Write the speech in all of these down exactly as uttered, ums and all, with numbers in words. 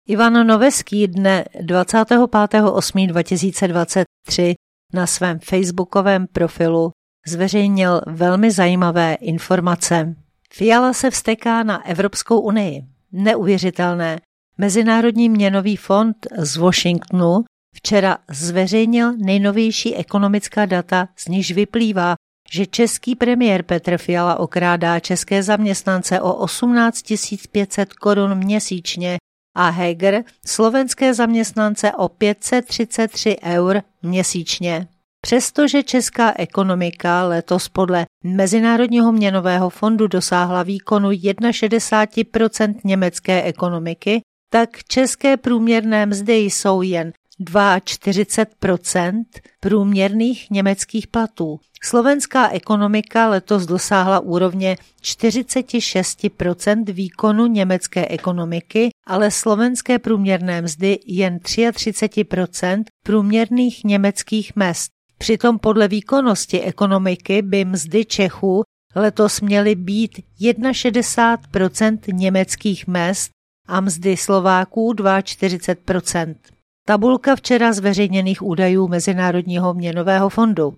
Ivan Noveský dne dvacátého pátého osmého dva tisíce dvacet tři na svém facebookovém profilu zveřejnil velmi zajímavé informace. Fiala se vzteká na Evropskou unii. Neuvěřitelné. Mezinárodní měnový fond z Washingtonu včera zveřejnil nejnovější ekonomická data, z nichž vyplývá, že český premiér Petr Fiala okrádá české zaměstnance o osmnáct tisíc pět set korun měsíčně a Heger slovenské zaměstnance o pět set třicet tři eur měsíčně. Přestože česká ekonomika letos podle Mezinárodního měnového fondu dosáhla výkonu šedesát jedna procent německé ekonomiky, tak české průměrné mzdy jsou jen čtyřicet dva procent průměrných německých platů. Slovenská ekonomika letos dosáhla úrovně čtyřicet šest procent výkonu německé ekonomiky, ale slovenské průměrné mzdy jen třicet tři procent průměrných německých mezd. Přitom podle výkonnosti ekonomiky by mzdy Čechů letos měly být šedesát jedna procent německých mezd a mzdy Slováků čtyřicet dva procent. Tabulka včera zveřejněných údajů Mezinárodního měnového fondu.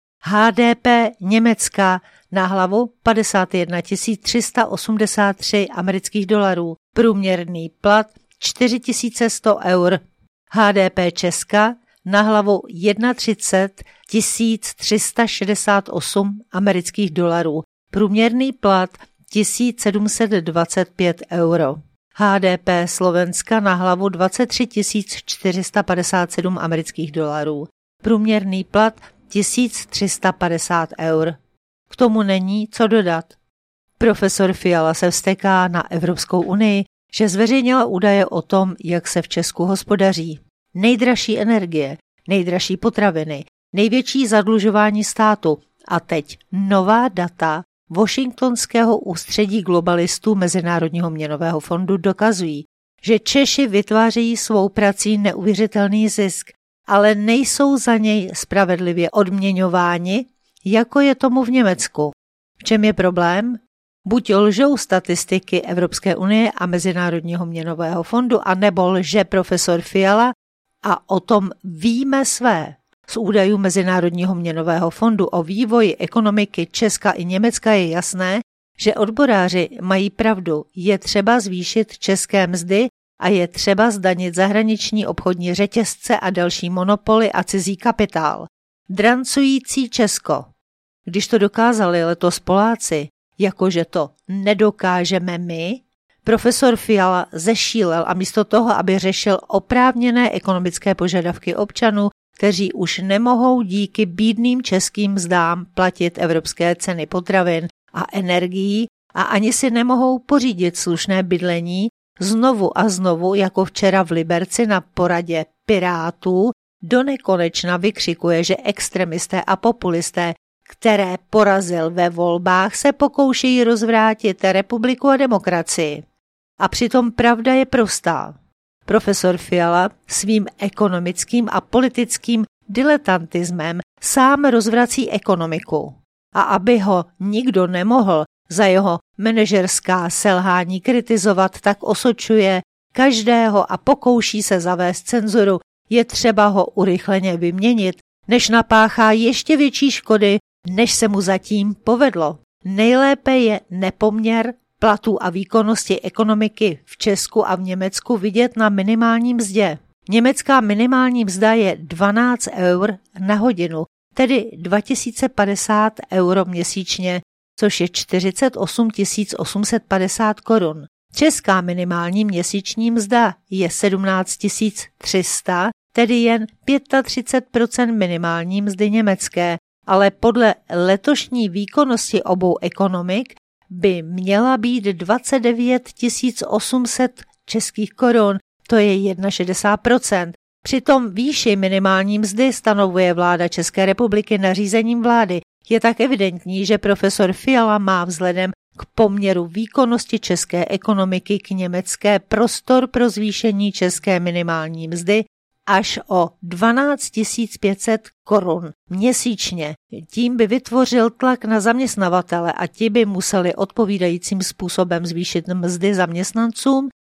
H D P Německa na hlavu padesát jedna tisíc tři sta osmdesát tři amerických dolarů, průměrný plat čtyři tisíce sto eur. H D P Česka na hlavu třicet jedna tisíc tři sta šedesát osm amerických dolarů, průměrný plat tisíc sedm set dvacet pět euro. H D P Slovenska na hlavu dvacet tři tisíc čtyři sta padesát sedm amerických dolarů, průměrný plat tisíc tři sta padesát eur. K tomu není co dodat. Profesor Fiala se vzteká na Evropskou unii, že zveřejnila údaje o tom, jak se v Česku hospodaří. Nejdražší energie, nejdražší potraviny, největší zadlužování státu a teď nová data Washingtonského ústředí globalistů Mezinárodního měnového fondu dokazují, že Češi vytvářejí svou prací neuvěřitelný zisk, ale nejsou za něj spravedlivě odměňováni, jako je tomu v Německu. V čem je problém? Buď lžou statistiky Evropské unie a Mezinárodního měnového fondu, anebo lže profesor Fiala a o tom víme své. Z údajů Mezinárodního měnového fondu o vývoji ekonomiky Česka i Německa je jasné, že odboráři mají pravdu, je třeba zvýšit české mzdy a je třeba zdanit zahraniční obchodní řetězce a další monopoly a cizí kapitál. Drancující Česko. Když to dokázali letos Poláci, jakože to nedokážeme my, profesor Fiala zešílel a místo toho, aby řešil oprávněné ekonomické požadavky občanů, kteří už nemohou díky bídným českým mzdám platit evropské ceny potravin a energií a ani si nemohou pořídit slušné bydlení, znovu a znovu, jako včera v Liberci na poradě Pirátů, donekonečna vykřikuje, že extremisté a populisté, které porazil ve volbách, se pokoušejí rozvrátit republiku a demokracii. A přitom pravda je prostá. Profesor Fiala svým ekonomickým a politickým diletantismem sám rozvrací ekonomiku. A aby ho nikdo nemohl za jeho manažerská selhání kritizovat, tak osočuje každého a pokouší se zavést cenzuru. Je třeba ho urychleně vyměnit, než napáchá ještě větší škody, než se mu zatím povedlo. Nejlépe je nepoměr platů a výkonnosti ekonomiky v Česku a v Německu vidět na minimální mzdě. Německá minimální mzda je dvanáct eur na hodinu, tedy dva tisíce padesát euro měsíčně, což je čtyřicet osm tisíc osm set padesát korun. Česká minimální měsíční mzda je sedmnáct tisíc tři sta, tedy jen třicet pět procent minimální mzdy německé, ale podle letošní výkonnosti obou ekonomik by měla být dvacet devět tisíc osm set českých korun, to je šedesát jedna procent. Přitom výši minimální mzdy stanovuje vláda České republiky nařízením vlády. Je tak evidentní, že profesor Fiala má vzhledem k poměru výkonnosti české ekonomiky k německé prostor pro zvýšení české minimální mzdy až o dvanáct tisíc pět set korun měsíčně. Tím by vytvořil tlak na zaměstnavatele a ti by museli odpovídajícím způsobem zvýšit mzdy zaměstnancům,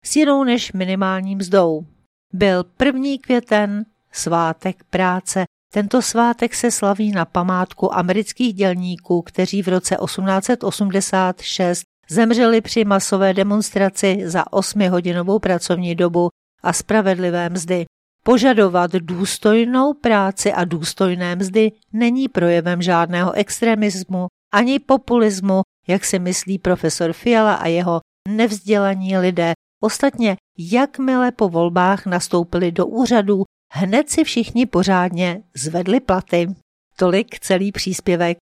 s jinou než minimální mzdou. Byl první květen, svátek práce. Tento svátek se slaví na památku amerických dělníků, kteří v roce osmnáct osmdesát šest zemřeli při masové demonstraci za osmihodinovou pracovní dobu a spravedlivé mzdy. Požadovat důstojnou práci a důstojné mzdy není projevem žádného extremismu ani populismu, jak si myslí profesor Fiala a jeho nevzdělaní lidé. Ostatně, jakmile po volbách nastoupili do úřadů, hned si všichni pořádně zvedli platy. Tolik celý příspěvek.